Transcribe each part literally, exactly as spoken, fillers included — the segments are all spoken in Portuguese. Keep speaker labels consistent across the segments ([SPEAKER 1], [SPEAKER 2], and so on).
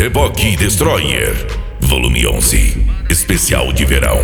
[SPEAKER 1] Reboque Destroyer, volume onze, especial de verão.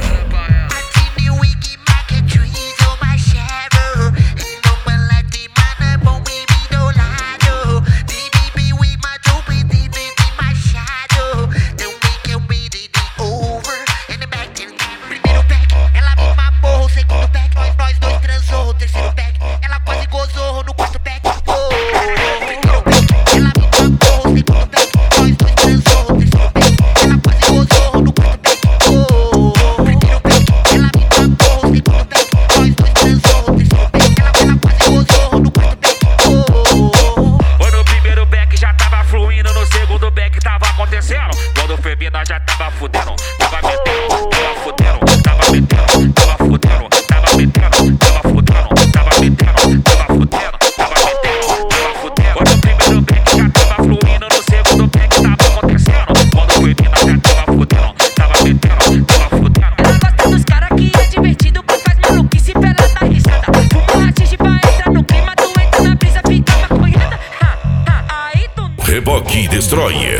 [SPEAKER 2] Quando foi vir, nós já tava fudendo, tava metendo, tava fudendo, tava metendo, tava fudendo, tava metendo, tava fudendo, tava metendo, tava fudendo, tava metendo, tava fudendo. Quando o primeiro back já tava fluindo, no segundo back tava acontecendo. Quando foi vir, nós já tava fudendo, tava metendo, tava fudendo.
[SPEAKER 3] Ela gosta dos cara que é divertido, que faz maluquice pra ela dar risada. Fuma rachixe pra entrar no clima, tu entra na brisa, fica maconhada. Ha, ha, aí tu...
[SPEAKER 1] Reboque Destroyer.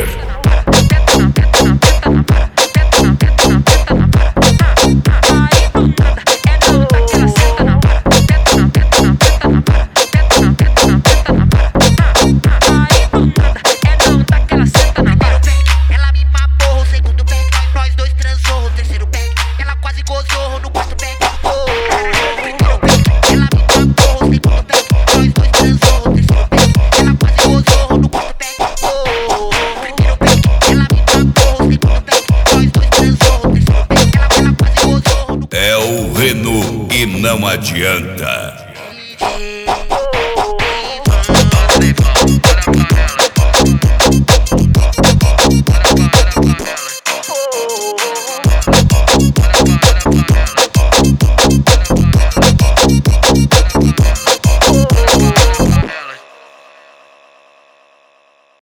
[SPEAKER 1] É o Renault e não adianta.